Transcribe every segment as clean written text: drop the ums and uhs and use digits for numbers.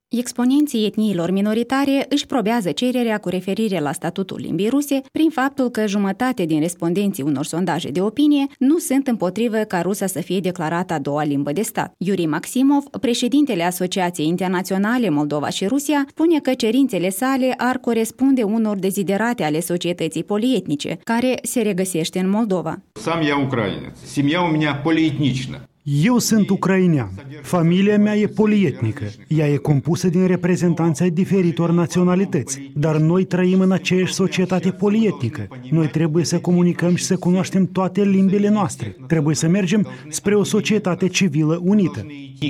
Exponenții etniilor minoritare își probează cererea cu referire la statutul limbii ruse prin faptul că jumătate din respondenții unor sondaje de opinie nu sunt împotrivă ca rusa să fie declarată a doua limbă de stat. Yuri Maximov, președintele Asociației Internaționale Moldova și Rusia, spune că cerințele sale ar corespunde unor deziderate ale societății polietnice, care se regăsește în Moldova. Сам я украинец. Семья у меня полиэтнична. Eu sunt ucrainean. Familia mea e polietnică. Ea e compusă din reprezentanți ai diferitor naționalități. Dar noi trăim în aceeași societate polietnică. Noi trebuie să comunicăm și să cunoaștem toate limbile noastre. Trebuie să mergem spre o societate civilă unită.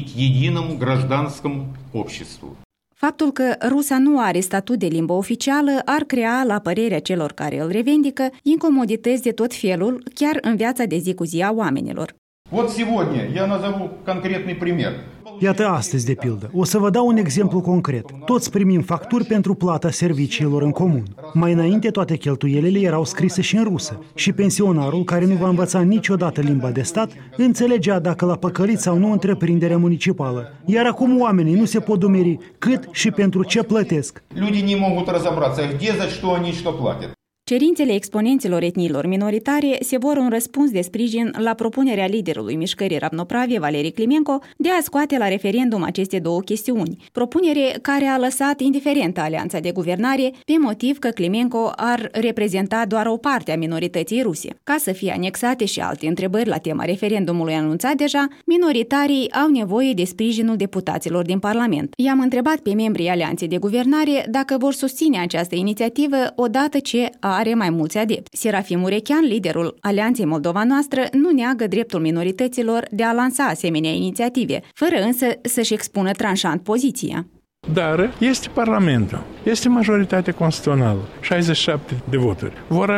Faptul că rusa nu are statut de limbă oficială ar crea, la părerea celor care îl revendică, incomodități de tot felul, chiar în viața de zi cu zi a oamenilor. Вот сегодня я назову конкретный пример. Iată astăzi, de pildă. O să vă dau un exemplu concret. Toți primim facturi pentru plata serviciilor în comun. Mai înainte, toate cheltuielile erau scrise și în rusă. Și pensionarul, care nu va învăța niciodată limba de stat, înțelegea dacă l-a păcălit sau nu întreprinderea municipală. Iar acum oamenii nu se pot dumeri cât și pentru ce plătesc. Люди не могут разобраться, где за что они что платят. Cerințele exponenților etniilor minoritare se vor un răspuns de sprijin la propunerea liderului mișcării Ravnopravie, Valeri Climenco, de a scoate la referendum aceste două chestiuni, propunere care a lăsat indiferentă alianța de guvernare pe motiv că Climenco ar reprezenta doar o parte a minorității ruse. Ca să fie anexate și alte întrebări la tema referendumului anunțat deja, minoritarii au nevoie de sprijinul deputaților din Parlament. I-am întrebat pe membrii alianței de guvernare dacă vor susține această inițiativă odată ce are mai mulți adepți. Serafim Urechean, liderul Alianței Moldova Noastră, nu neagă dreptul minorităților de a lansa asemenea inițiative, fără însă să-și expună tranșant poziția. Dar este Parlamentul, este majoritatea constituțională, 67 de voturi.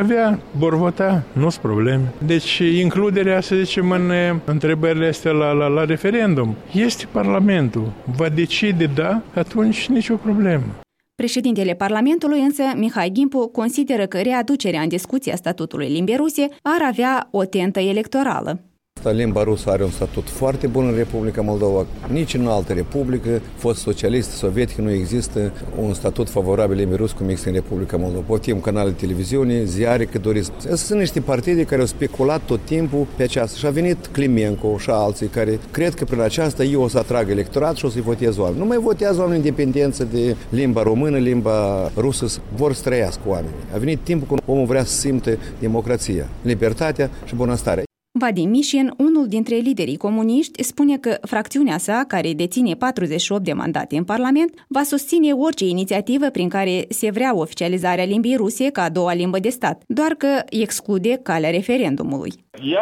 Vor vota, nu-s probleme. Deci includerea, să zicem, în întrebările astea la referendum, este Parlamentul. Va decide da, atunci nicio problemă. Președintele Parlamentului însă, Mihai Gimpu, consideră că readucerea în discuție a statutului limbii ruse ar avea o tentă electorală. Limba rusă are un statut foarte bun în Republica Moldova. Nici în altă republică, fost socialistă, sovietică, nu există un statut favorabil limbii ruse cum există în Republica Moldova. Poftim canale de televiziune, ziare, cât doriți. Sunt niște partide care au speculat tot timpul pe aceasta. Și a venit Climenco și alții care cred că prin aceasta eu o să atrag electorat și o să-i votez oameni. Nu mai votează oameni în dependență de limba română, limba rusă, vor să trăiască oamenii. A venit timpul când omul vrea să simte democrația, libertatea și bunăstarea. Vadim Mișin, unul dintre liderii comuniști, spune că fracțiunea sa, care deține 48 de mandate în Parlament, va susține orice inițiativă prin care se vrea oficializarea limbii ruse ca a doua limbă de stat, doar că exclude calea referendumului.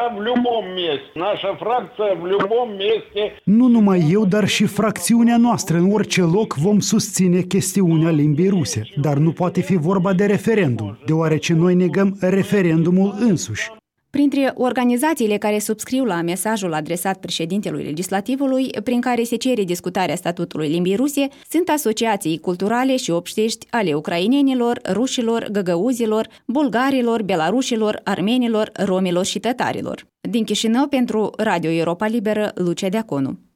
Nu numai eu, dar și fracțiunea noastră în orice loc vom susține chestiunea limbii ruse, dar nu poate fi vorba de referendum, deoarece noi negăm referendumul însuși. Printre organizațiile care subscriu la mesajul adresat președintelui legislativului, prin care se cere discutarea statutului limbii ruse, sunt asociații culturale și obștești ale ucrainenilor, rușilor, găgăuzilor, bulgarilor, belarușilor, armenilor, romilor și tătarilor. Din Chișinău, pentru Radio Europa Liberă, Lucia Deaconu.